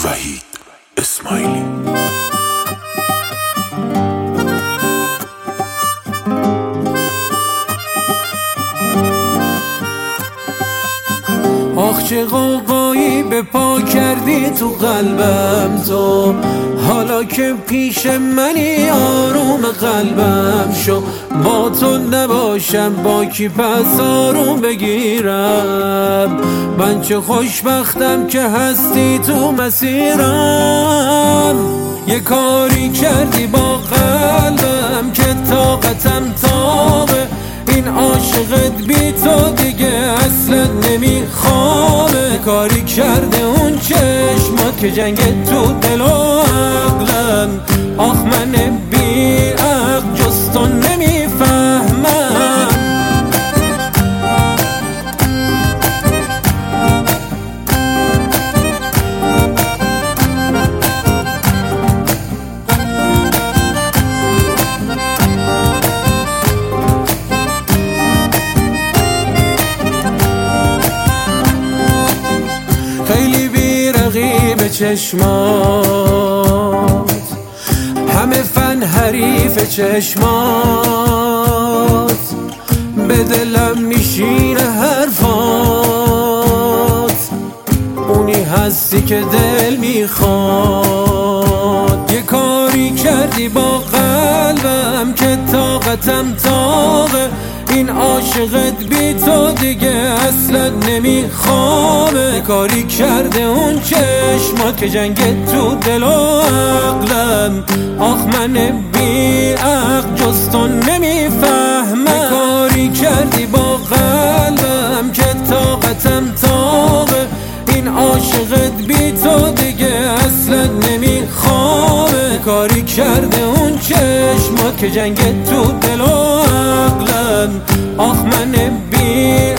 وحید اسماعیلی. آخ چه غوغایی به پا کردی تو قلبم تو، حالا که پیش منی آروم قلبم شو. با تو نباشم با کی پس آروم بگیرم؟ من چه خوشبختم که هستی تو مسیرم. یه کاری کردی با قلبم که طاقتم تابه، این عاشقت بی تو دیگه اصلا نمیخوامه. کاری کرده اون چشمات که جنگ تو دل و عقلن، آخ من بی عقل جز تو نمیفهمم. خیلی بیرقی به چشمات، همه فن حریف چشمات، به دلم میشینه حرفات. اونی هستی که دل میخواد. یه کاری کردی با قلبم که طاقتم تاقه، این عاشقت بی تو دیگه اصلا نمیخوامه. کاری کرده اون چشمات که جنگ تو دل و عقلم، آخ من بی عقل جز تو نمیفهمم. کاری کردی با قلبم که طاقتم تاقه، این عاشقت بی تو دیگه اصلا نمیخوامه. کاری کرده اون چشمات که جنگ تو دل و عقلن، آخ من بی